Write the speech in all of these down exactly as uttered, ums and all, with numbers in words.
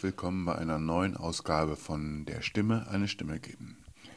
willkommen bei einer neuen Ausgabe von Der Stimme eine Stimme geben.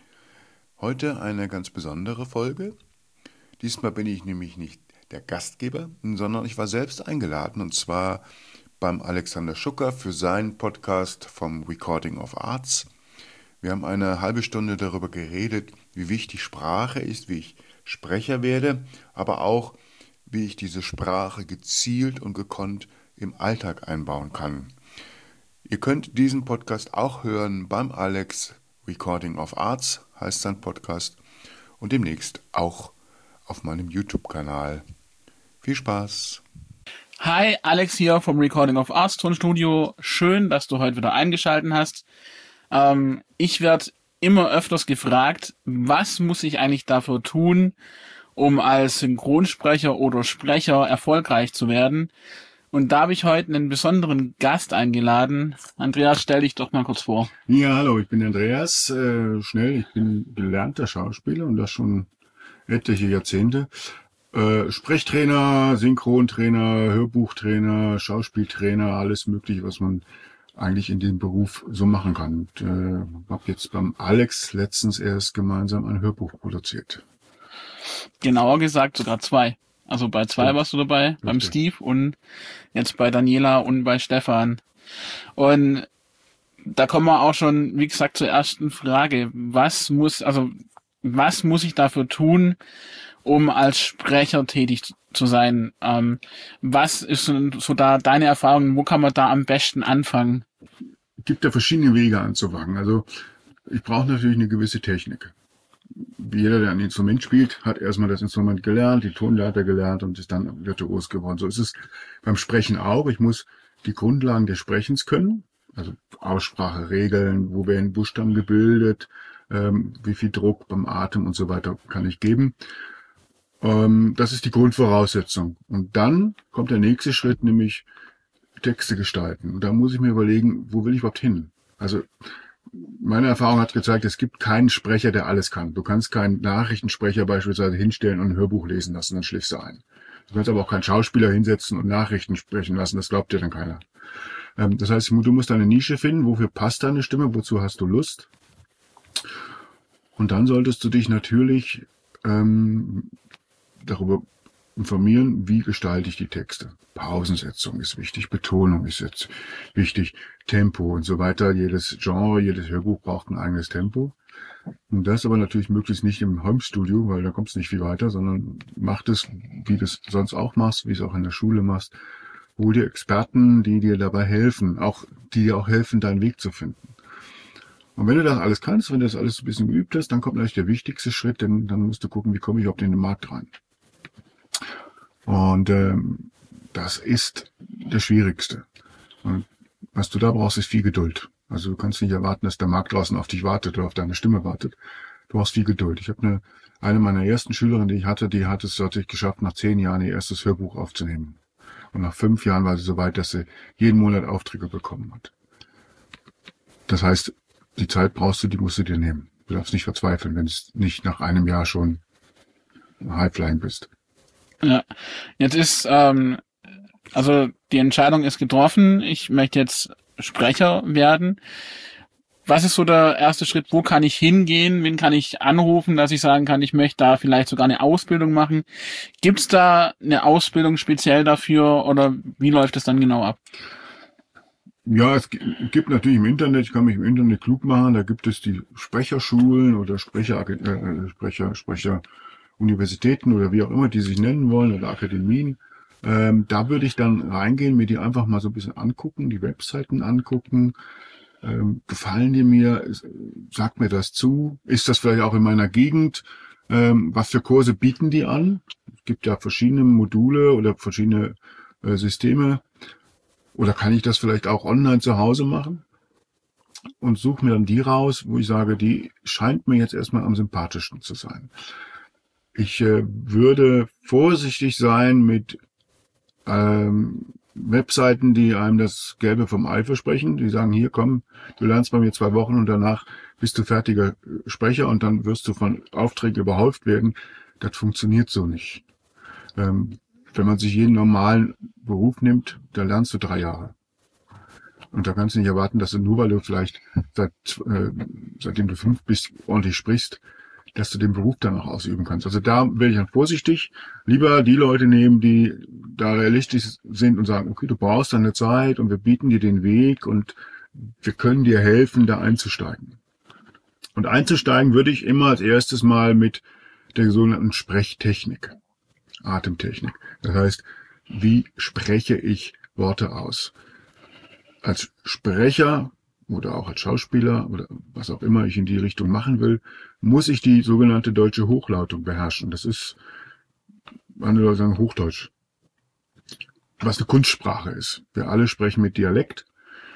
Heute eine ganz besondere Folge. Diesmal bin ich nämlich nicht der Gastgeber, sondern ich war selbst eingeladen, und zwar beim Alexander Schucker für seinen Podcast vom Recording of Arts. Wir haben eine halbe Stunde darüber geredet, wie wichtig Sprache ist, wie ich Sprecher werde, aber auch, wie ich diese Sprache gezielt und gekonnt im Alltag einbauen kann. Ihr könnt diesen Podcast auch hören beim Alex Recording of Arts, heißt sein Podcast, und demnächst auch auf meinem YouTube-Kanal. Viel Spaß! Hi, Alex hier vom Recording of Arts Tonstudio. Schön, dass du heute wieder eingeschaltet hast. Ähm, ich werde immer öfters gefragt, was muss ich eigentlich dafür tun, um als Synchronsprecher oder Sprecher erfolgreich zu werden. Und da habe ich heute einen besonderen Gast eingeladen. Andreas, stell dich doch mal kurz vor. Ja, hallo, ich bin Andreas äh, Schnell. Ich bin gelernter Schauspieler und das schon etliche Jahrzehnte. Äh, Sprechtrainer, Synchrontrainer, Hörbuchtrainer, Schauspieltrainer, alles Mögliche, was man eigentlich in dem Beruf so machen kann. Und äh, habe jetzt beim Alex letztens erst gemeinsam ein Hörbuch produziert. Genauer gesagt sogar zwei. Also bei zwei ja. warst du dabei, Richtig. beim Steve und jetzt bei Daniela und bei Stefan. Und da kommen wir auch schon, wie gesagt, zur ersten Frage. Was muss, also, was muss ich dafür tun, um als Sprecher tätig zu sein? Ähm, was ist so da deine Erfahrung? Wo kann man da am besten anfangen? Es gibt ja verschiedene Wege anzufangen. Also, ich brauche natürlich eine gewisse Technik. Jeder, der ein Instrument spielt, hat erstmal das Instrument gelernt, die Tonleiter gelernt und ist dann virtuos geworden. So ist es beim Sprechen auch. Ich muss die Grundlagen des Sprechens können, also Aussprache, Regeln, wo werden Buchstaben gebildet, ähm, wie viel Druck beim Atem und so weiter kann ich geben. Ähm, das ist die Grundvoraussetzung. Und dann kommt der nächste Schritt, nämlich Texte gestalten. Und da muss ich mir überlegen, wo will ich überhaupt hin? Also meine Erfahrung hat gezeigt, es gibt keinen Sprecher, der alles kann. Du kannst keinen Nachrichtensprecher beispielsweise hinstellen und ein Hörbuch lesen lassen, dann schläfst du ein. Du kannst aber auch keinen Schauspieler hinsetzen und Nachrichten sprechen lassen, das glaubt dir dann keiner. Ähm, das heißt, du musst eine Nische finden, wofür passt deine Stimme, wozu hast du Lust. Und dann solltest du dich natürlich ähm, darüber informieren, wie gestalte ich die Texte. Pausensetzung ist wichtig, Betonung ist jetzt wichtig, Tempo und so weiter. Jedes Genre, jedes Hörbuch braucht ein eigenes Tempo. Und das aber natürlich möglichst nicht im Homestudio, weil da kommst du nicht viel weiter, sondern mach das, wie du es sonst auch machst, wie es auch in der Schule machst. Hol dir Experten, die dir dabei helfen, auch die dir auch helfen, deinen Weg zu finden. Und wenn du das alles kannst, wenn du das alles ein bisschen geübt hast, dann kommt natürlich der wichtigste Schritt, denn dann musst du gucken, wie komme ich auf den Markt rein. Und ähm, das ist das Schwierigste. Und was du da brauchst, ist viel Geduld. Also du kannst nicht erwarten, dass der Markt draußen auf dich wartet oder auf deine Stimme wartet. Du brauchst viel Geduld. Ich habe eine, eine meiner ersten Schülerinnen, die ich hatte, die hat es tatsächlich geschafft, nach zehn Jahren ihr erstes Hörbuch aufzunehmen. Und nach fünf Jahren war sie so weit, dass sie jeden Monat Aufträge bekommen hat. Das heißt, die Zeit brauchst du, die musst du dir nehmen. Du darfst nicht verzweifeln, wenn es nicht nach einem Jahr schon Highflying bist. Ja, jetzt ist, ähm, also die Entscheidung ist getroffen, ich möchte jetzt Sprecher werden. Was ist so der erste Schritt? Wo kann ich hingehen? Wen kann ich anrufen, dass ich sagen kann, ich möchte da vielleicht sogar eine Ausbildung machen? Gibt es da eine Ausbildung speziell dafür oder wie läuft es dann genau ab? Ja, es gibt natürlich im Internet, ich kann mich im Internet klug machen, da gibt es die Sprecherschulen oder Sprecher, äh, Sprecher, Sprecher, Universitäten oder wie auch immer die sich nennen wollen oder Akademien. Ähm, da würde ich dann reingehen, mir die einfach mal so ein bisschen angucken, die Webseiten angucken. Ähm, gefallen die mir? Sagt mir das zu? Ist das vielleicht auch in meiner Gegend? Ähm, was für Kurse bieten die an? Es gibt ja verschiedene Module oder verschiedene äh, Systeme. Oder kann ich das vielleicht auch online zu Hause machen? Und suche mir dann die raus, wo ich sage, die scheint mir jetzt erstmal am sympathischsten zu sein. Ich äh, würde vorsichtig sein mit ähm, Webseiten, die einem das Gelbe vom Ei versprechen. Die sagen, hier komm, du lernst bei mir zwei Wochen und danach bist du fertiger Sprecher und dann wirst du von Aufträgen überhäuft werden. Das funktioniert so nicht. Ähm, wenn man sich jeden normalen Beruf nimmt, da lernst du drei Jahre. Und da kannst du nicht erwarten, dass du nur, weil du vielleicht seit, äh, seitdem du fünf bist, ordentlich sprichst, dass du den Beruf dann auch ausüben kannst. Also da wäre ich dann vorsichtig. Lieber die Leute nehmen, die da realistisch sind und sagen, okay, du brauchst deine Zeit und wir bieten dir den Weg und wir können dir helfen, da einzusteigen. Und einzusteigen würde ich immer als erstes mal mit der sogenannten Sprechtechnik, Atemtechnik. Das heißt, wie spreche ich Worte aus? Als Sprecher oder auch als Schauspieler oder was auch immer ich in die Richtung machen will, muss ich die sogenannte deutsche Hochlautung beherrschen. Das ist, andere Leute sagen Hochdeutsch, was eine Kunstsprache ist. Wir alle sprechen mit Dialekt.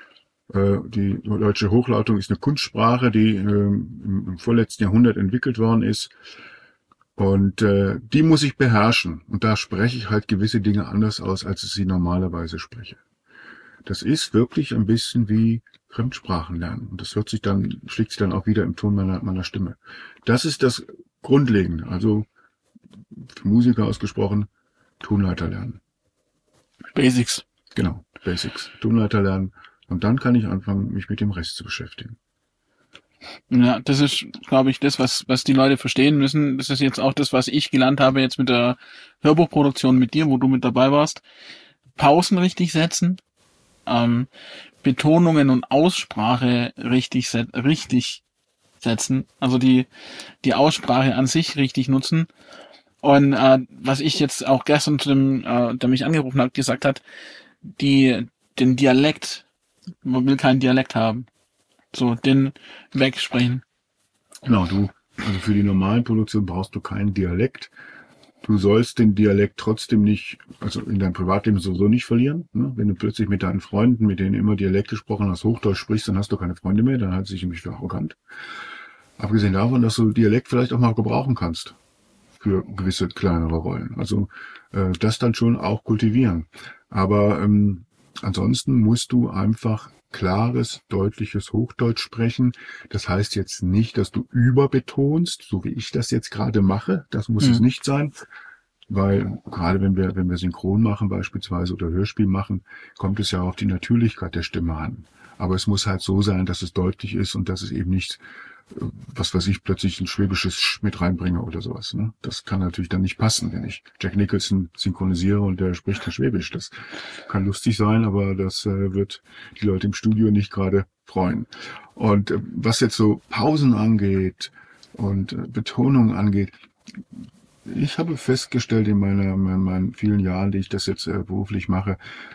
Die deutsche Hochlautung ist eine Kunstsprache, die im vorletzten Jahrhundert entwickelt worden ist. Und die muss ich beherrschen. Und da spreche ich halt gewisse Dinge anders aus, als ich sie normalerweise spreche. Das ist wirklich ein bisschen wie Fremdsprachen lernen. Und das hört sich dann, schlägt sich dann auch wieder im Ton meiner, meiner Stimme. Das ist das Grundlegende. Also, für Musiker ausgesprochen, Tonleiter lernen. Basics. Genau, Basics. Tonleiter lernen. Und dann kann ich anfangen, mich mit dem Rest zu beschäftigen. Ja, das ist, glaube ich, das, was, was die Leute verstehen müssen. Das ist jetzt auch das, was ich gelernt habe jetzt mit der Hörbuchproduktion mit dir, wo du mit dabei warst. Pausen richtig setzen, ähm, Betonungen und Aussprache richtig, set, richtig setzen, also die, die Aussprache an sich richtig nutzen. Und äh, was ich jetzt auch gestern zu dem, äh, der mich angerufen hat, gesagt hat, die, den Dialekt, man will keinen Dialekt haben. So, den wegsprechen. Genau, du, also für die normalen Produktionen brauchst du keinen Dialekt. Du sollst den Dialekt trotzdem nicht, also in deinem Privatleben sowieso nicht verlieren. Ne? Wenn du plötzlich mit deinen Freunden, mit denen immer Dialekt gesprochen hast, Hochdeutsch sprichst, dann hast du keine Freunde mehr, dann hältst du dich nämlich für arrogant. Abgesehen davon, dass du Dialekt vielleicht auch mal gebrauchen kannst für gewisse kleinere Rollen. Also äh, das dann schon auch kultivieren. Aber ähm, ansonsten musst du einfach klares, deutliches Hochdeutsch sprechen. Das heißt jetzt nicht, dass du überbetonst, so wie ich das jetzt gerade mache. Das muss mhm. es nicht sein, weil gerade wenn wir wenn wir Synchron machen beispielsweise oder Hörspiel machen, kommt es ja auf die Natürlichkeit der Stimme an. Aber es muss halt so sein, dass es deutlich ist und dass es eben nicht, was weiß ich, plötzlich ein schwäbisches Sch mit reinbringe oder sowas. Ne? Das kann natürlich dann nicht passen, wenn ich Jack Nicholson synchronisiere und der spricht dann Schwäbisch. Das kann lustig sein, aber das äh, wird die Leute im Studio nicht gerade freuen. Und äh, was jetzt so Pausen angeht und äh, Betonung angeht, ich habe festgestellt in meiner, in meinen vielen Jahren, die ich das jetzt äh, beruflich mache,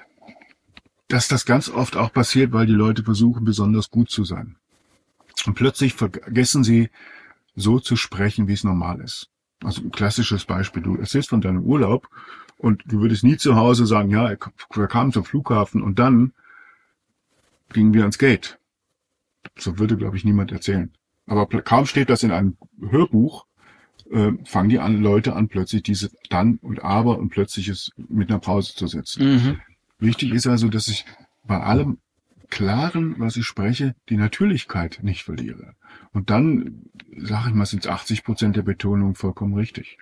dass das ganz oft auch passiert, weil die Leute versuchen, besonders gut zu sein. Und plötzlich vergessen sie, so zu sprechen, wie es normal ist. Also ein klassisches Beispiel. Du erzählst von deinem Urlaub und du würdest nie zu Hause sagen, ja, wir kamen zum Flughafen und dann gingen wir ans Gate. So würde, glaube ich, niemand erzählen. Aber kaum steht das in einem Hörbuch, äh, fangen die an, Leute an, plötzlich diese dann und aber und plötzliches mit einer Pause zu setzen. Mhm. Wichtig ist also, dass ich bei allem Klaren, was ich spreche, die Natürlichkeit nicht verliere. Und dann, sage ich mal, sind achtzig Prozent der Betonung vollkommen richtig.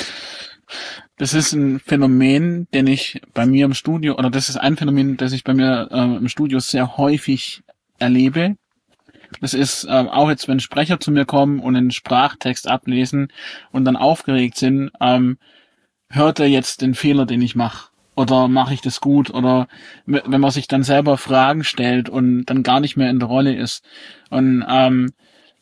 Das ist ein Phänomen, den ich bei mir im Studio, oder das ist ein Phänomen, das ich bei mir äh, im Studio sehr häufig erlebe. Das ist äh, auch jetzt, wenn Sprecher zu mir kommen und einen Sprachtext ablesen und dann aufgeregt sind, ähm, hört er jetzt den Fehler, den ich mache? Oder mache ich das gut? Oder wenn man sich dann selber Fragen stellt und dann gar nicht mehr in der Rolle ist. Und ähm,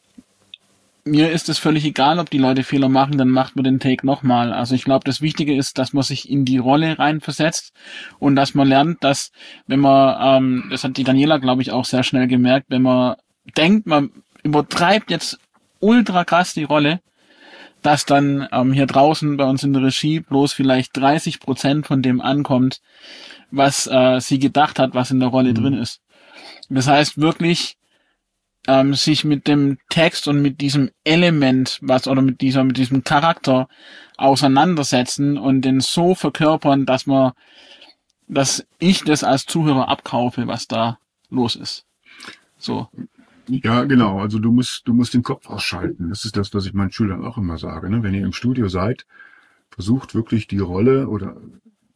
mir ist es völlig egal, ob die Leute Fehler machen, dann macht man den Take nochmal. Also ich glaube, das Wichtige ist, dass man sich in die Rolle reinversetzt und dass man lernt, dass wenn man, ähm, das hat die Daniela, glaube ich, auch sehr schnell gemerkt, wenn man denkt, man übertreibt jetzt ultra krass die Rolle, dass dann ähm, hier draußen bei uns in der Regie bloß vielleicht dreißig Prozent von dem ankommt, was äh, sie gedacht hat, was in der Rolle mhm. drin ist. Das heißt wirklich, ähm, sich mit dem Text und mit diesem Element, was oder mit dieser mit diesem Charakter auseinandersetzen und den so verkörpern, dass man, dass ich das als Zuhörer abkaufe, was da los ist. So. Ja, genau. Also du musst, du musst den Kopf ausschalten. Das ist das, was ich meinen Schülern auch immer sage. Ne? Wenn ihr im Studio seid, versucht wirklich die Rolle oder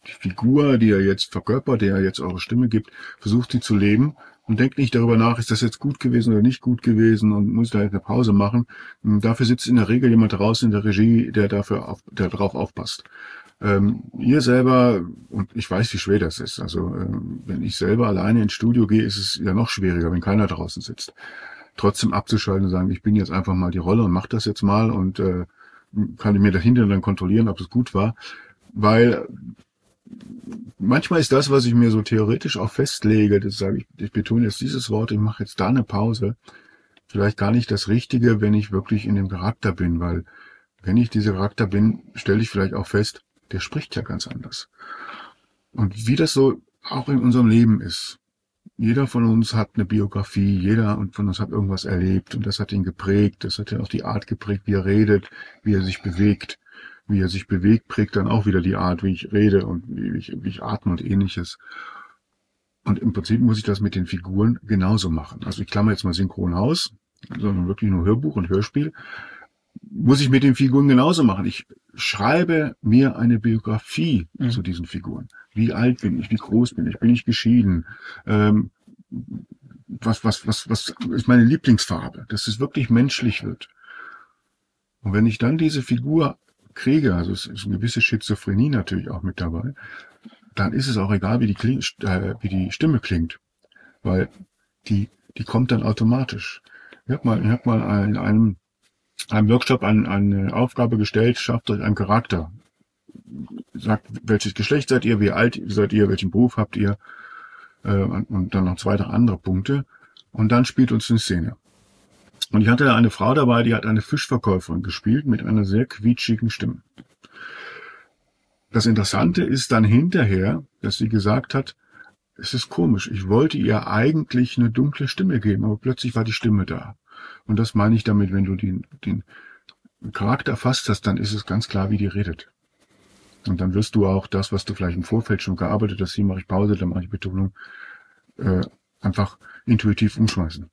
die Figur, die er jetzt verkörpert, der er jetzt eure Stimme gibt, versucht sie zu leben und denkt nicht darüber nach, ist das jetzt gut gewesen oder nicht gut gewesen und muss da eine Pause machen. Und dafür sitzt in der Regel jemand draußen in der Regie, der dafür auf, der darauf aufpasst. Ähm, ihr selber, und ich weiß, wie schwer das ist, also ähm, wenn ich selber alleine ins Studio gehe, ist es ja noch schwieriger, wenn keiner draußen sitzt. Trotzdem abzuschalten und sagen, ich bin jetzt einfach mal die Rolle und mach das jetzt mal und äh, kann ich mir dahinter dann kontrollieren, ob es gut war. Weil manchmal ist das, was ich mir so theoretisch auch festlege, das sage ich, ich betone jetzt dieses Wort, ich mache jetzt da eine Pause, vielleicht gar nicht das Richtige, wenn ich wirklich in dem Charakter bin, weil wenn ich dieser Charakter bin, stelle ich vielleicht auch fest, der spricht ja ganz anders. Und wie das so auch in unserem Leben ist. Jeder von uns hat eine Biografie, jeder von uns hat irgendwas erlebt und das hat ihn geprägt, das hat ja auch die Art geprägt, wie er redet, wie er sich bewegt. Wie er sich bewegt, prägt dann auch wieder die Art, wie ich rede und wie ich, wie ich atme und ähnliches. Und im Prinzip muss ich das mit den Figuren genauso machen. Also ich klammer jetzt mal synchron aus, sondern wirklich nur Hörbuch und Hörspiel. Muss ich mit den Figuren genauso machen. Ich schreibe mir eine Biografie mhm. zu diesen Figuren. Wie alt bin ich? Wie groß bin ich? Bin ich geschieden? Ähm, was, was, was, was ist meine Lieblingsfarbe? Dass es wirklich menschlich wird. Und wenn ich dann diese Figur kriege, also es ist eine gewisse Schizophrenie natürlich auch mit dabei, dann ist es auch egal, wie die, Kling, äh, wie die Stimme klingt. Weil die, die kommt dann automatisch. Ich habe mal, ich hab mal in einem einem Workshop eine, eine Aufgabe gestellt, schafft euch einen Charakter. Sagt, welches Geschlecht seid ihr, wie alt seid ihr, welchen Beruf habt ihr, äh, und dann noch zwei, drei andere Punkte. Und dann spielt uns eine Szene. Und ich hatte da eine Frau dabei, die hat eine Fischverkäuferin gespielt mit einer sehr quietschigen Stimme. Das Interessante ist dann hinterher, dass sie gesagt hat, es ist komisch, ich wollte ihr eigentlich eine dunkle Stimme geben, aber plötzlich war die Stimme da. Und das meine ich damit, wenn du den, den Charakter erfasst hast, dann ist es ganz klar, wie die redet. Und dann wirst du auch das, was du vielleicht im Vorfeld schon gearbeitet hast, hier mache ich Pause, dann mache ich Betonung, äh, einfach intuitiv umschmeißen.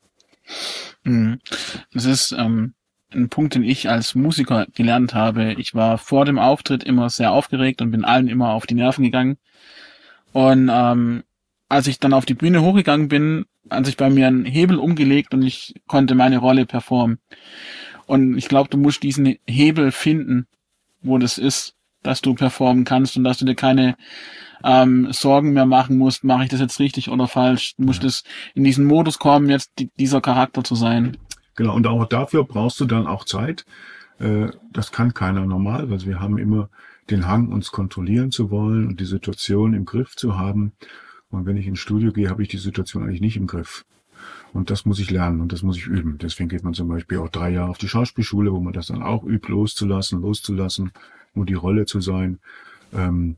Das ist ähm, ein Punkt, den ich als Musiker gelernt habe. Ich war vor dem Auftritt immer sehr aufgeregt und bin allen immer auf die Nerven gegangen. Und ähm, als ich dann auf die Bühne hochgegangen bin, hat sich bei mir ein Hebel umgelegt und ich konnte meine Rolle performen. Und ich glaube, du musst diesen Hebel finden, wo das ist, dass du performen kannst und dass du dir keine ähm, Sorgen mehr machen musst, mache ich das jetzt richtig oder falsch. Du musst ja. es in diesen Modus kommen, jetzt die, dieser Charakter zu sein. Genau, und auch dafür brauchst du dann auch Zeit. Äh, das kann keiner normal, weil wir haben immer den Hang, uns kontrollieren zu wollen und die Situation im Griff zu haben. Und wenn ich ins Studio gehe, habe ich die Situation eigentlich nicht im Griff. Und das muss ich lernen und das muss ich üben. Deswegen geht man zum Beispiel auch drei Jahre auf die Schauspielschule, wo man das dann auch übt, loszulassen, loszulassen, nur die Rolle zu sein. Und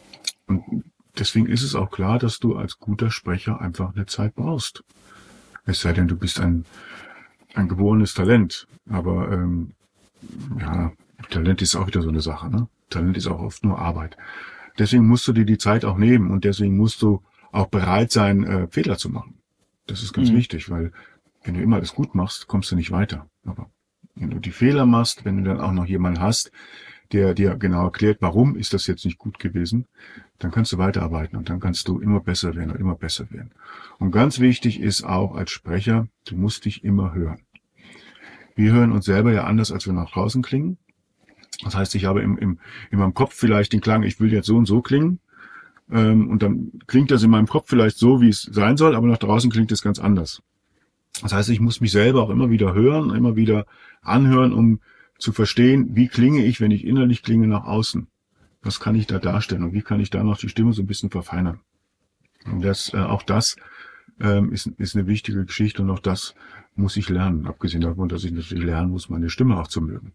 deswegen ist es auch klar, dass du als guter Sprecher einfach eine Zeit brauchst. Es sei denn, du bist ein, ein geborenes Talent. Aber ähm, ja, Talent ist auch wieder so eine Sache, ne? Talent ist auch oft nur Arbeit. Deswegen musst du dir die Zeit auch nehmen und deswegen musst du auch bereit sein, äh, Fehler zu machen. Das ist ganz mhm. wichtig, weil wenn du immer alles gut machst, kommst du nicht weiter. Aber wenn du die Fehler machst, wenn du dann auch noch jemanden hast, der dir genau erklärt, warum ist das jetzt nicht gut gewesen, dann kannst du weiterarbeiten und dann kannst du immer besser werden und immer besser werden. Und ganz wichtig ist auch als Sprecher, du musst dich immer hören. Wir hören uns selber ja anders, als wir nach draußen klingen. Das heißt, ich habe im, im, in meinem Kopf vielleicht den Klang, ich will jetzt so und so klingen. Ähm, und dann klingt das in meinem Kopf vielleicht so, wie es sein soll, aber nach draußen klingt es ganz anders. Das heißt, ich muss mich selber auch immer wieder hören, immer wieder anhören, um zu verstehen, wie klinge ich, wenn ich innerlich klinge, nach außen. Was kann ich da darstellen und wie kann ich da noch die Stimme so ein bisschen verfeinern. Und das, äh, auch das ähm, ist, ist eine wichtige Geschichte und auch das muss ich lernen, abgesehen davon, dass ich natürlich lernen muss, meine Stimme auch zu mögen.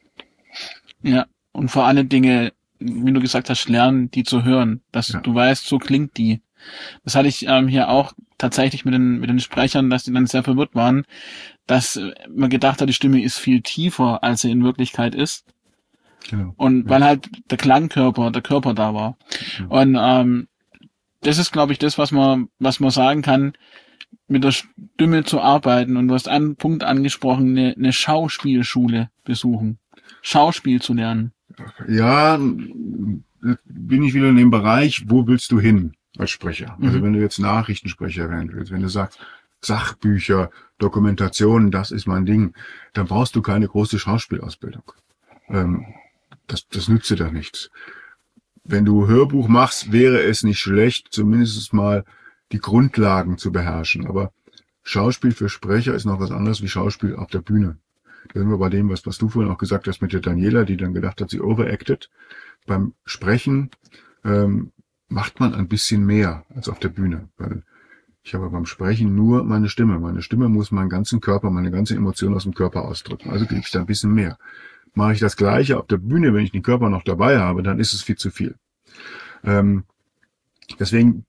Ja, und vor allen Dingen, wie du gesagt hast, lernen, die zu hören, dass ja. du weißt, so klingt die. Das hatte ich ähm, hier auch tatsächlich mit den mit den Sprechern, dass die dann sehr verwirrt waren, dass man gedacht hat, die Stimme ist viel tiefer, als sie in Wirklichkeit ist. Genau. Und ja. weil halt der Klangkörper, der Körper da war. Ja. Und ähm, das ist, glaube ich, das, was man was man sagen kann, mit der Stimme zu arbeiten. Und du hast einen Punkt angesprochen, eine, eine Schauspielschule besuchen. Schauspiel zu lernen. Ja, bin ich wieder in dem Bereich, wo willst du hin als Sprecher? Also Mhm. wenn du jetzt Nachrichtensprecher werden willst, wenn du sagst, Sachbücher, Dokumentationen, das ist mein Ding, dann brauchst du keine große Schauspielausbildung. Ähm, das, das nützt dir da nichts. Wenn du Hörbuch machst, wäre es nicht schlecht, zumindest mal die Grundlagen zu beherrschen. Aber Schauspiel für Sprecher ist noch was anderes wie Schauspiel auf der Bühne. Da sind wir bei dem, was, was du vorhin auch gesagt hast mit der Daniela, die dann gedacht hat, sie overacted. Beim Sprechen ähm, macht man ein bisschen mehr als auf der Bühne. Weil ich habe beim Sprechen nur meine Stimme. Meine Stimme muss meinen ganzen Körper, meine ganze Emotion aus dem Körper ausdrücken. Also gebe ich da ein bisschen mehr. Mache ich das Gleiche auf der Bühne, wenn ich den Körper noch dabei habe, dann ist es viel zu viel. Ähm, deswegen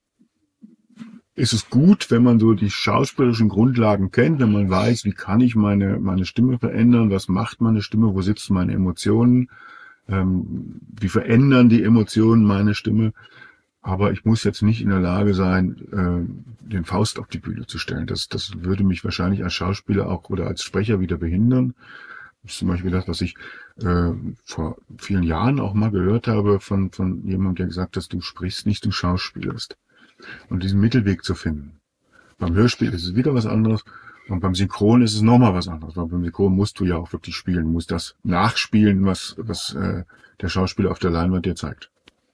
ist es gut, wenn man so die schauspielerischen Grundlagen kennt, wenn man weiß, wie kann ich meine meine Stimme verändern, was macht meine Stimme, wo sitzen meine Emotionen, ähm, wie verändern die Emotionen meine Stimme. Aber ich muss jetzt nicht in der Lage sein, äh, den Faust auf die Bühne zu stellen. Das, das würde mich wahrscheinlich als Schauspieler auch oder als Sprecher wieder behindern. Das ist zum Beispiel das, was ich äh, vor vielen Jahren auch mal gehört habe von von jemandem, der gesagt hat, du sprichst nicht, du schauspielerst. Und diesen Mittelweg zu finden. Beim Hörspiel ist es wieder was anderes und beim Synchron ist es nochmal was anderes. Weil beim Synchron musst du ja auch wirklich spielen, musst das nachspielen, was was äh, der Schauspieler auf der Leinwand dir zeigt.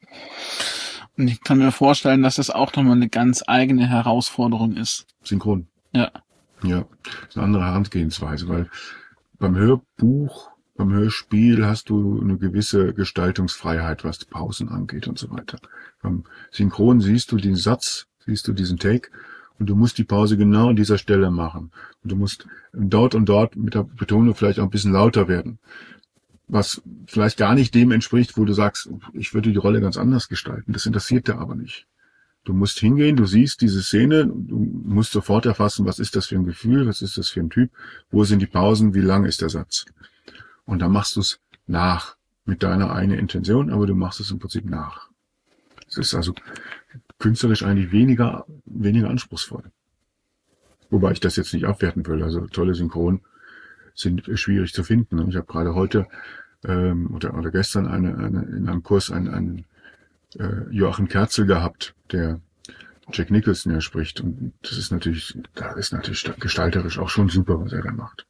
Und ich kann mir vorstellen, dass das auch nochmal eine ganz eigene Herausforderung ist. Synchron. Ja. Ja, das ist eine andere Herangehensweise, weil beim Hörbuch, beim Hörspiel hast du eine gewisse Gestaltungsfreiheit, was die Pausen angeht und so weiter. Beim Synchron siehst du den Satz, siehst du diesen Take und du musst die Pause genau an dieser Stelle machen. Und du musst dort und dort mit der Betonung vielleicht auch ein bisschen lauter werden. Was vielleicht gar nicht dem entspricht, wo du sagst, ich würde die Rolle ganz anders gestalten. Das interessiert dir aber nicht. Du musst hingehen, du siehst diese Szene, du musst sofort erfassen, was ist das für ein Gefühl, was ist das für ein Typ, wo sind die Pausen, wie lang ist der Satz. Und dann machst du es nach, mit deiner eigenen Intention, aber du machst es im Prinzip nach. Es ist also künstlerisch eigentlich weniger, weniger anspruchsvoll. Wobei ich das jetzt nicht abwerten will, also tolle Synchron sind schwierig zu finden. Ich habe gerade heute ähm, oder, oder gestern eine, eine, in einem Kurs einen, einen äh, Joachim Kerzel gehabt, der Jack Nicholson ja spricht. Und das ist natürlich, da ist natürlich gestalterisch auch schon super, was er da macht.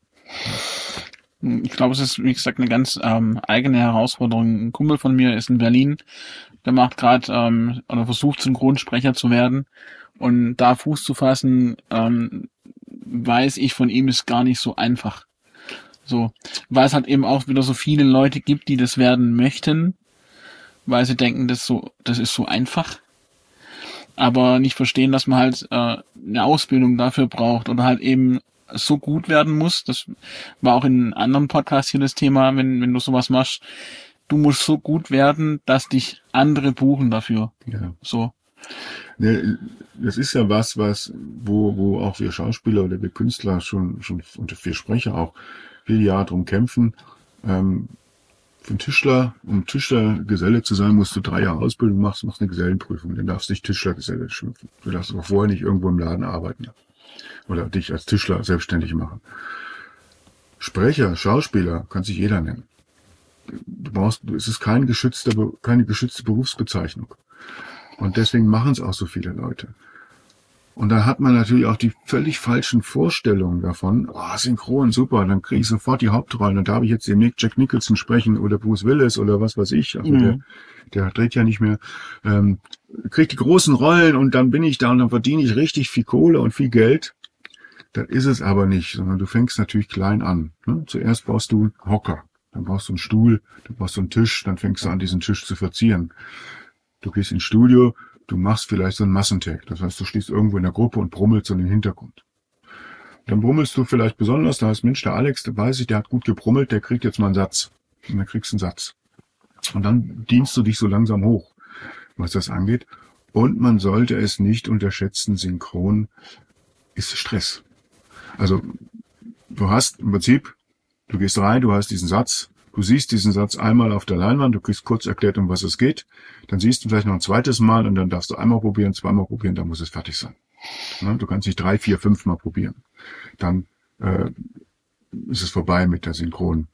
Ich glaube, es ist, wie gesagt, eine ganz ähm, eigene Herausforderung. Ein Kumpel von mir ist in Berlin, der macht gerade ähm, oder versucht, Synchronsprecher zu werden. Und da Fuß zu fassen, ähm, weiß ich, von ihm ist gar nicht so einfach. So, weil es halt eben auch wieder so viele Leute gibt, die das werden möchten, weil sie denken, das so, das ist so einfach, aber nicht verstehen, dass man halt äh, eine Ausbildung dafür braucht oder halt eben so gut werden muss. Das war auch in einem anderen Podcast hier das Thema, wenn wenn du sowas machst, du musst so gut werden, dass dich andere buchen dafür. Ja. So. Das ist ja was, was, wo, wo auch wir Schauspieler oder wir Künstler schon, schon, und wir Sprecher auch viele Jahre drum kämpfen. Ähm, für einen Tischler, um Tischlergeselle zu sein, musst du drei Jahre Ausbildung machen, machst eine Gesellenprüfung. Dann darfst du nicht Tischlergeselle schimpfen. Du darfst aber vorher nicht irgendwo im Laden arbeiten. Oder dich als Tischler selbstständig machen. Sprecher, Schauspieler, kann sich jeder nennen. Du brauchst, es ist kein geschützter, keine geschützte Berufsbezeichnung. Und deswegen machen es auch so viele Leute. Und da hat man natürlich auch die völlig falschen Vorstellungen davon. Oh, synchron, super, dann kriege ich sofort die Hauptrollen. Und da habe ich jetzt den Jack Nicholson sprechen oder Bruce Willis oder was weiß ich. Also mhm. der, der dreht ja nicht mehr. Ähm, kriegt die großen Rollen und dann bin ich da und dann verdiene ich richtig viel Kohle und viel Geld. Das ist es aber nicht, sondern du fängst natürlich klein an. Ne? Zuerst brauchst du einen Hocker, dann brauchst du einen Stuhl, dann brauchst du einen Tisch, dann fängst du an, diesen Tisch zu verzieren. Du gehst ins Studio, du machst vielleicht so einen Massentag. Das heißt, du stehst irgendwo in der Gruppe und brummelst so in den Hintergrund. Dann brummelst du vielleicht besonders, da heißt, Mensch, der Alex, der weiß ich, der hat gut gebrummelt, der kriegt jetzt mal einen Satz. Und dann kriegst du einen Satz. Und dann dienst du dich so langsam hoch, was das angeht. Und man sollte es nicht unterschätzen, synchron ist Stress. Also, du hast im Prinzip, du gehst rein, du hast diesen Satz, du siehst diesen Satz einmal auf der Leinwand, du kriegst kurz erklärt, um was es geht, dann siehst du vielleicht noch ein zweites Mal und dann darfst du einmal probieren, zweimal probieren, dann muss es fertig sein. Ja, du kannst nicht drei, vier, fünf Mal probieren. Dann äh, ist es vorbei mit der Synchronarbeit.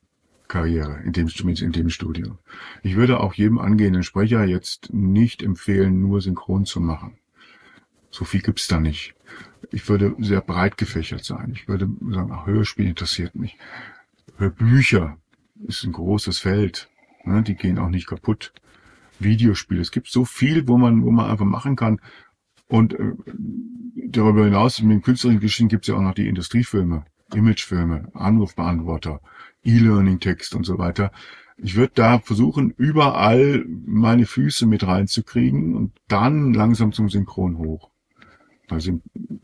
Karriere in dem, in dem Studio. Ich würde auch jedem angehenden Sprecher jetzt nicht empfehlen, nur synchron zu machen. So viel gibt's da nicht. Ich würde sehr breit gefächert sein. Ich würde sagen, ach, Hörspiel interessiert mich. Hörbücher ist ein großes Feld. Ne? Die gehen auch nicht kaputt. Videospiele. Es gibt so viel, wo man, wo man einfach machen kann. Und äh, darüber hinaus, mit den künstlerischen Geschichten gibt's ja auch noch die Industriefilme, Imagefilme, Anrufbeantworter, E-Learning-Text und so weiter. Ich würde da versuchen, überall meine Füße mit reinzukriegen und dann langsam zum Synchron hoch. Also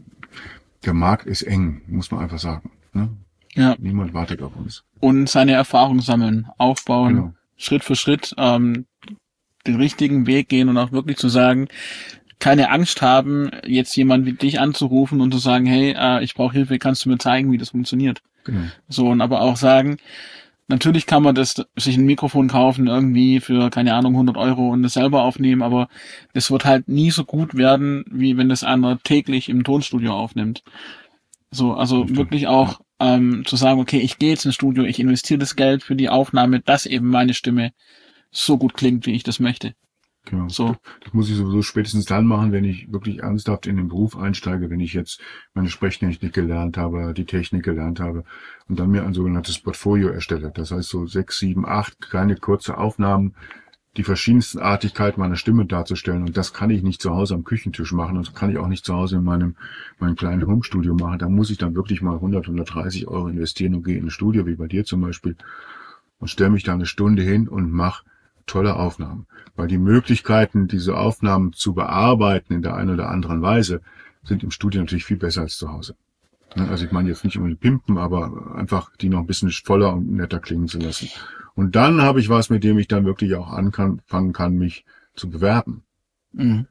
der Markt ist eng, muss man einfach sagen. Ne? Ja. Niemand wartet auf uns. Und seine Erfahrung sammeln, aufbauen, Genau. Schritt für Schritt ähm, den richtigen Weg gehen und auch wirklich zu sagen, keine Angst haben, jetzt jemand wie dich anzurufen und zu sagen, hey, äh, ich brauche Hilfe, kannst du mir zeigen, wie das funktioniert? Genau. So, und aber auch sagen, natürlich kann man das, sich ein Mikrofon kaufen, irgendwie für, keine Ahnung, hundert Euro und das selber aufnehmen, aber das wird halt nie so gut werden, wie wenn das einer täglich im Tonstudio aufnimmt. So, also Richtig. wirklich auch ähm, zu sagen, okay, ich gehe jetzt ins Studio, ich investiere das Geld für die Aufnahme, dass eben meine Stimme so gut klingt, wie ich das möchte. Genau. So. Das muss ich sowieso spätestens dann machen, wenn ich wirklich ernsthaft in den Beruf einsteige, wenn ich jetzt meine Sprechtechnik gelernt habe, die Technik gelernt habe und dann mir ein sogenanntes Portfolio erstelle. Das heißt so sechs, sieben, acht kleine kurze Aufnahmen, die verschiedensten Artigkeiten meiner Stimme darzustellen. Und das kann ich nicht zu Hause am Küchentisch machen und das kann ich auch nicht zu Hause in meinem, meinem kleinen Homestudio machen. Da muss ich dann wirklich mal hundert, hundertdreißig Euro investieren und gehe in ein Studio, wie bei dir zum Beispiel, und stelle mich da eine Stunde hin und mache tolle Aufnahmen. Weil die Möglichkeiten, diese Aufnahmen zu bearbeiten in der einen oder anderen Weise, sind im Studio natürlich viel besser als zu Hause. Also ich meine jetzt nicht unbedingt pimpen, aber einfach die noch ein bisschen voller und netter klingen zu lassen. Und dann habe ich was, mit dem ich dann wirklich auch anfangen kann, mich zu bewerben. Mhm.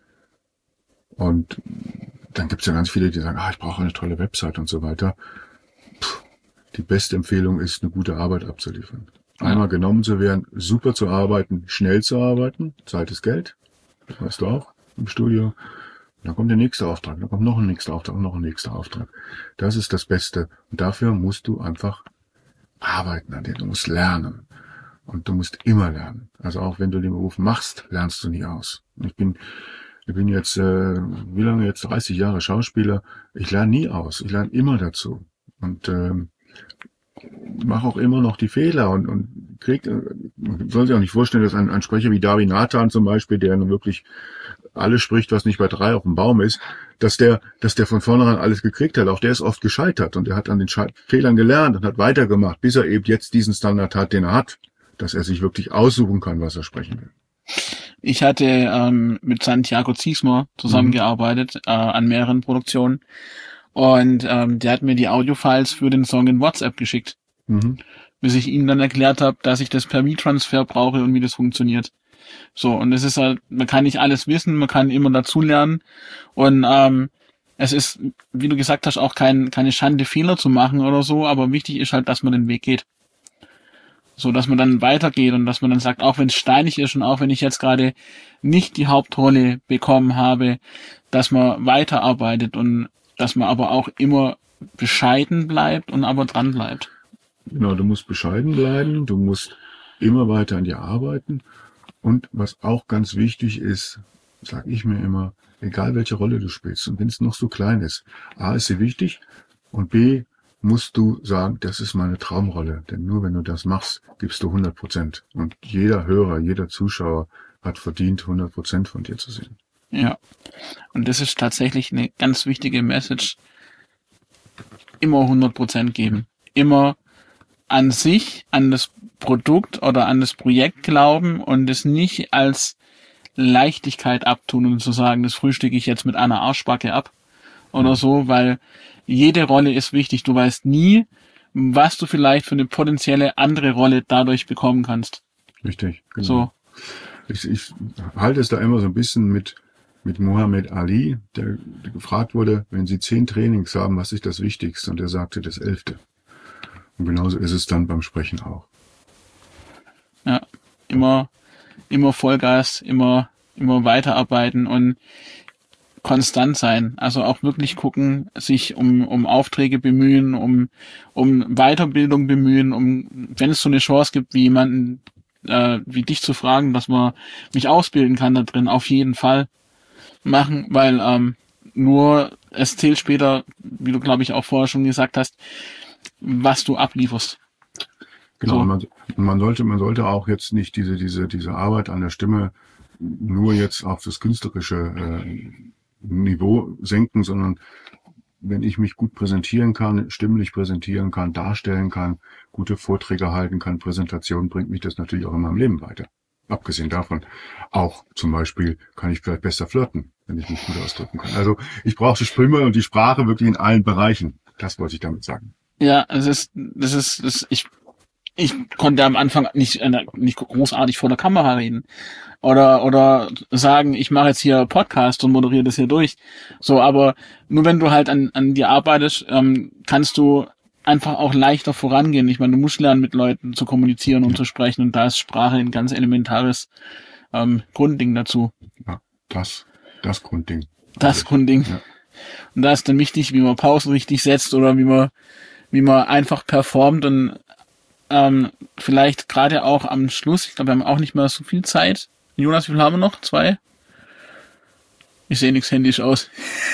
Und dann gibt es ja ganz viele, die sagen, ah, ich brauche eine tolle Website und so weiter. Puh, die beste Empfehlung ist, eine gute Arbeit abzuliefern. Einmal genommen zu werden, super zu arbeiten, schnell zu arbeiten, Zeit ist Geld, das weißt du auch im Studio. Und dann kommt der nächste Auftrag, dann kommt noch ein nächster Auftrag, noch ein nächster Auftrag. Das ist das Beste. Und dafür musst du einfach arbeiten an dir, du musst lernen. Und du musst immer lernen. Also auch wenn du den Beruf machst, lernst du nie aus. Ich bin, ich bin jetzt, äh, wie lange jetzt, dreißig Jahre Schauspieler. Ich lerne nie aus, ich lerne immer dazu. Und ähm, mache auch immer noch die Fehler und, und krieg, man soll sich auch nicht vorstellen, dass ein, ein Sprecher wie David Nathan zum Beispiel, der nun wirklich alles spricht, was nicht bei drei auf dem Baum ist, dass der, dass der von vornherein alles gekriegt hat. Auch der ist oft gescheitert und er hat an den Sche- Fehlern gelernt und hat weitergemacht, bis er eben jetzt diesen Standard hat, den er hat, dass er sich wirklich aussuchen kann, was er sprechen will. Ich hatte ähm, mit Santiago Ziesmer zusammengearbeitet, mhm. äh, an mehreren Produktionen. Und ähm, der hat mir die Audiofiles für den Song in WhatsApp geschickt. Mhm. Bis ich ihm dann erklärt habe, dass ich das per V-Transfer brauche und wie das funktioniert. So, und es ist halt, man kann nicht alles wissen, man kann immer dazulernen. Und ähm, es ist, wie du gesagt hast, auch kein, keine Schande, Fehler zu machen oder so, aber wichtig ist halt, dass man den Weg geht. So, dass man dann weitergeht und dass man dann sagt, auch wenn es steinig ist und auch wenn ich jetzt gerade nicht die Hauptrolle bekommen habe, dass man weiterarbeitet und dass man aber auch immer bescheiden bleibt und aber dran bleibt. Genau, du musst bescheiden bleiben, du musst immer weiter an dir arbeiten. Und was auch ganz wichtig ist, sage ich mir immer, egal welche Rolle du spielst und wenn es noch so klein ist, A, ist sie wichtig und B, musst du sagen, das ist meine Traumrolle. Denn nur wenn du das machst, gibst du hundert Prozent. Und jeder Hörer, jeder Zuschauer hat verdient, hundert Prozent von dir zu sehen. Ja, und das ist tatsächlich eine ganz wichtige Message. Immer hundert Prozent geben. Immer an sich, an das Produkt oder an das Projekt glauben und es nicht als Leichtigkeit abtun und zu sagen, das frühstücke ich jetzt mit einer Arschbacke ab oder so, weil jede Rolle ist wichtig. Du weißt nie, was du vielleicht für eine potenzielle andere Rolle dadurch bekommen kannst. Richtig, genau. So. Ich, ich halte es da immer so ein bisschen mit mit Muhammad Ali, der, der gefragt wurde, wenn Sie zehn Trainings haben, was ist das Wichtigste? Und er sagte, das elfte. Und genauso ist es dann beim Sprechen auch. Ja, immer, immer Vollgas, immer, immer weiterarbeiten und konstant sein. Also auch wirklich gucken, sich um, um Aufträge bemühen, um, um Weiterbildung bemühen, um, wenn es so eine Chance gibt, wie jemanden, äh, wie dich zu fragen, dass man mich ausbilden kann da drin, auf jeden Fall machen, weil, ähm, nur es zählt später, wie du glaube ich auch vorher schon gesagt hast, was du ablieferst. Genau, So. man, man sollte, man sollte auch jetzt nicht diese, diese, diese Arbeit an der Stimme nur jetzt auf das künstlerische äh, Niveau senken, sondern wenn ich mich gut präsentieren kann, stimmlich präsentieren kann, darstellen kann, gute Vorträge halten kann, Präsentationen, bringt mich das natürlich auch in meinem Leben weiter. Abgesehen davon auch zum Beispiel kann ich vielleicht besser flirten, wenn ich mich gut ausdrücken kann. Also ich brauche die Stimme und die Sprache wirklich in allen Bereichen. Das wollte ich damit sagen. Ja, es ist, das ist, das, ich, ich konnte am Anfang nicht, nicht großartig vor der Kamera reden oder oder sagen, ich mache jetzt hier Podcast und moderiere das hier durch. So, aber nur wenn du halt an an dir arbeitest, ähm, kannst du einfach auch leichter vorangehen. Ich meine, du musst lernen, mit Leuten zu kommunizieren und ja. zu sprechen, und da ist Sprache ein ganz elementares ähm, Grundding dazu. Ja, das, das Grundding. Das also, Grundding. Ja. Und da ist dann wichtig, wie man Pausen richtig setzt oder wie man wie man einfach performt und ähm, vielleicht gerade auch am Schluss, ich glaube, wir haben auch nicht mehr so viel Zeit. Jonas, wie viel haben wir noch? Zwei? Ich sehe nichts händisch aus.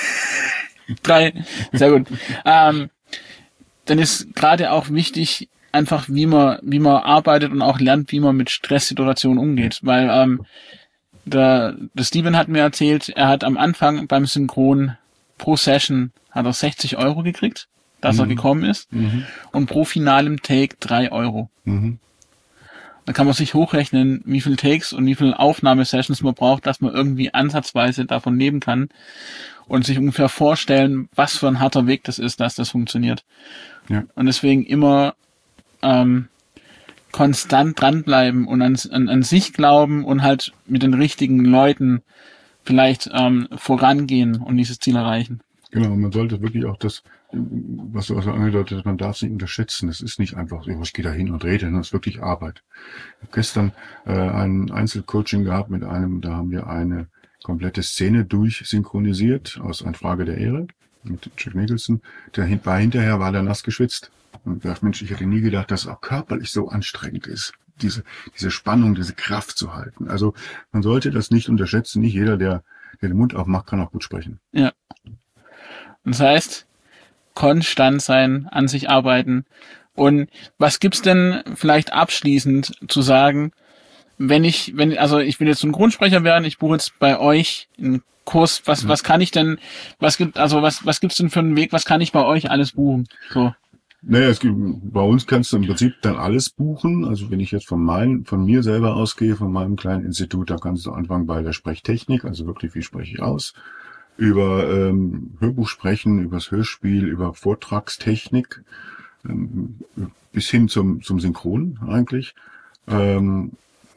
Drei. Sehr gut. Ähm, dann ist gerade auch wichtig, einfach wie man wie man arbeitet und auch lernt, wie man mit Stresssituationen umgeht. Weil ähm, der, der Steven hat mir erzählt, er hat am Anfang beim Synchron pro Session hat er sechzig Euro gekriegt, dass mhm. er gekommen ist. Mhm. Und pro finalem Take drei Euro. Mhm. Da kann man sich hochrechnen, wie viel Takes und wie viel Aufnahmesessions man braucht, dass man irgendwie ansatzweise davon leben kann und sich ungefähr vorstellen, was für ein harter Weg das ist, dass das funktioniert. Ja. Und deswegen immer ähm, konstant dranbleiben und an, an, an sich glauben und halt mit den richtigen Leuten vielleicht ähm, vorangehen und dieses Ziel erreichen. Genau, man sollte wirklich auch das, was du also angedeutet hast, man darf es nicht unterschätzen. Es ist nicht einfach so, ich gehe da hin und rede, sondern es ist wirklich Arbeit. Ich habe gestern äh, ein Einzelcoaching gehabt mit einem, da haben wir eine komplette Szene durchsynchronisiert aus Eine Frage der Ehre mit Jack Nicholson. Der war hinterher, war der nass geschwitzt. Und dachte, Mensch, ich hätte nie gedacht, dass es auch körperlich so anstrengend ist, diese, diese Spannung, diese Kraft zu halten. Also man sollte das nicht unterschätzen. Nicht jeder, der, der den Mund aufmacht, kann auch gut sprechen. Ja. Das heißt, konstant sein, an sich arbeiten. Und was gibt's denn vielleicht abschließend zu sagen, wenn ich, wenn, also ich will jetzt ein Grundsprecher werden, ich buche jetzt bei euch einen Kurs, was, mhm. was kann ich denn, was gibt, also was, was gibt's denn für einen Weg, was kann ich bei euch alles buchen? So. Naja, es gibt, bei uns kannst du im Prinzip dann alles buchen. Also wenn ich jetzt von meinem, von mir selber ausgehe, von meinem kleinen Institut, da kannst du anfangen bei der Sprechtechnik, also wirklich, wie spreche ich aus, über ähm, Hörbuch sprechen, übers Hörspiel, über Vortragstechnik, ähm, bis hin zum, zum Synchron eigentlich. Ähm,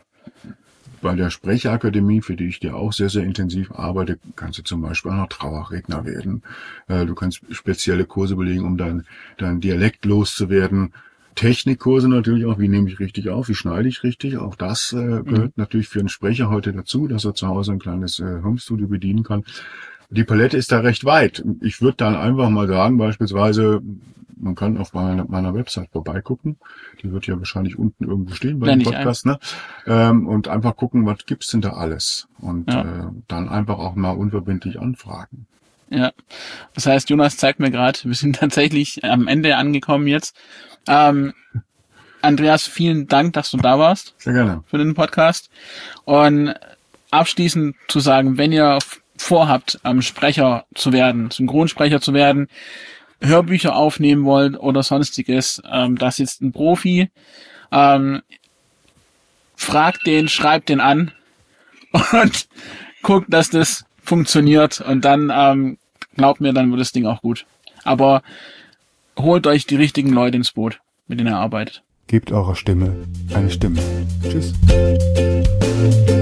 bei der Sprecherakademie, für die ich dir auch sehr, sehr intensiv arbeite, kannst du zum Beispiel auch noch Trauerredner werden. Äh, du kannst spezielle Kurse belegen, um dein, dein Dialekt loszuwerden. Technikkurse natürlich auch, wie nehme ich richtig auf, wie schneide ich richtig. Auch das äh, gehört mhm. natürlich für einen Sprecher heute dazu, dass er zu Hause ein kleines äh, Homestudio bedienen kann. Die Palette ist da recht weit. Ich würde dann einfach mal sagen, beispielsweise, man kann auf meiner, meiner Website vorbeigucken. Die wird ja wahrscheinlich unten irgendwo stehen bei dem Podcast, ne? Ähm, und einfach gucken, was gibt's denn da alles? Und ja. äh, dann einfach auch mal unverbindlich anfragen. Ja, das heißt, Jonas zeigt mir gerade, wir sind tatsächlich am Ende angekommen jetzt. Ähm, Andreas, vielen Dank, dass du da warst. Sehr gerne. Für den Podcast. Und abschließend zu sagen, wenn ihr vorhabt, ähm, Sprecher zu werden, Synchronsprecher zu werden, Hörbücher aufnehmen wollt oder sonstiges, ähm, da sitzt ein Profi, ähm, fragt den, schreibt den an und guckt, dass das funktioniert, und dann, ähm, glaubt mir, dann wird das Ding auch gut. Aber holt euch die richtigen Leute ins Boot, mit denen ihr arbeitet. Gebt eurer Stimme eine Stimme. Tschüss.